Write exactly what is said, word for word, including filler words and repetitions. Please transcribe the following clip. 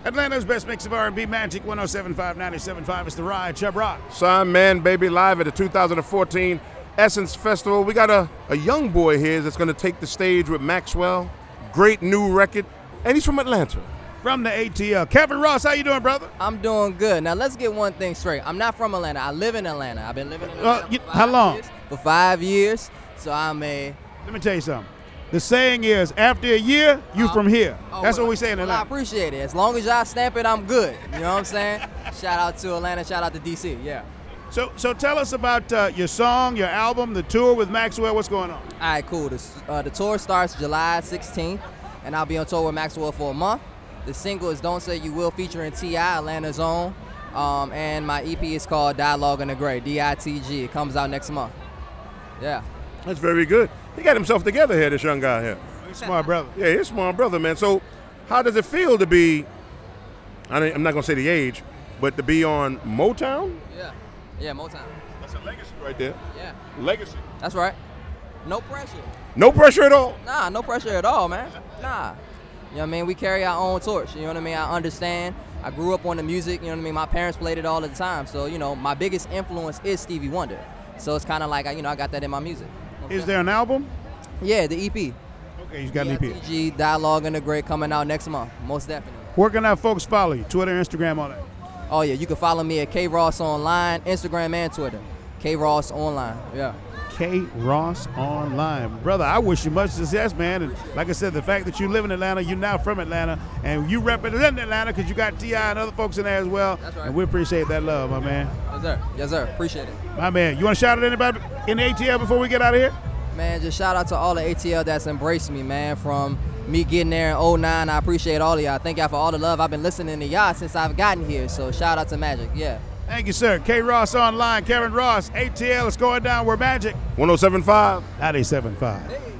Atlanta's best mix of R and B, Magic one oh seven point five, ninety-seven point five. It's The Ride, Chubb Rock. Son, man, baby, live at the two thousand fourteen Essence Festival. We got a, a young boy here that's going to take the stage with Maxwell. Great new record, and he's from Atlanta. From the A T L, Kevin Ross, how you doing, brother? I'm doing good. Now let's get one thing straight. I'm not from Atlanta. I live in Atlanta. I've been living in Atlanta Uh, you, for five how long? years. For five years. So I'm a. Let me tell you something. The saying is, after a year, you Uh, from here. oh, That's well, what we say in well, I Atlanta. appreciate it. As long as y'all stamp it, I'm good. You know what I'm saying? Shout out to Atlanta. Shout out to D C. Yeah. So, so tell us about uh, your song, your album, the tour with Maxwell. What's going on? All right, cool. The, uh, the tour starts July sixteenth, and I'll be on tour with Maxwell for a month. The single is Don't Say You Will, featuring T I, Atlanta's own. Um, and my E P is called Dialogue in the Gray, D I T G. It comes out next month. Yeah. That's very good. He got himself together here, this young guy here. He's a smart brother. Yeah, he's a smart brother, man. So how does it feel to be, I mean, I'm not going to say the age, but to be on Motown? Yeah. Yeah, Motown. That's a legacy right there. Yeah. Legacy. That's right. No pressure. No pressure at all. Nah, no pressure at all, man. Nah. You know what I mean? We carry our own torch. You know what I mean? I understand. I grew up on the music. You know what I mean? My parents played it all the time. So, you know, my biggest influence is Stevie Wonder. So it's kind of like, you know, I got that in my music. Is there an album? Yeah, the E P. Okay, he's got an E P. D I T G, Dialogue in the Great, coming out next month. Most definitely. Where can our folks follow you? Twitter, Instagram, all that. Oh, yeah. You can follow me at K Ross Online, Instagram and Twitter. K Ross Online. Yeah. K Ross Online. Brother, I wish you much success, man. And like I said, the fact that you live in Atlanta, you're now from Atlanta, and you represent Atlanta because you got T I and other folks in there as well. That's right. And we appreciate that love, my man. Yes, sir. Yes, sir. Appreciate it. My man, you want to shout out anybody in the A T L before we get out of here? Man, just shout out to all the A T L that's embraced me, man, from me getting there in oh nine. I appreciate all of y'all. Thank y'all for all the love. I've been listening to y'all since I've gotten here, so shout out to Magic, yeah. Thank you, sir. K Ross Online, Kevin Ross, A T L is going down. We're Magic. one oh seven point five. ninety-seven point five. Hey.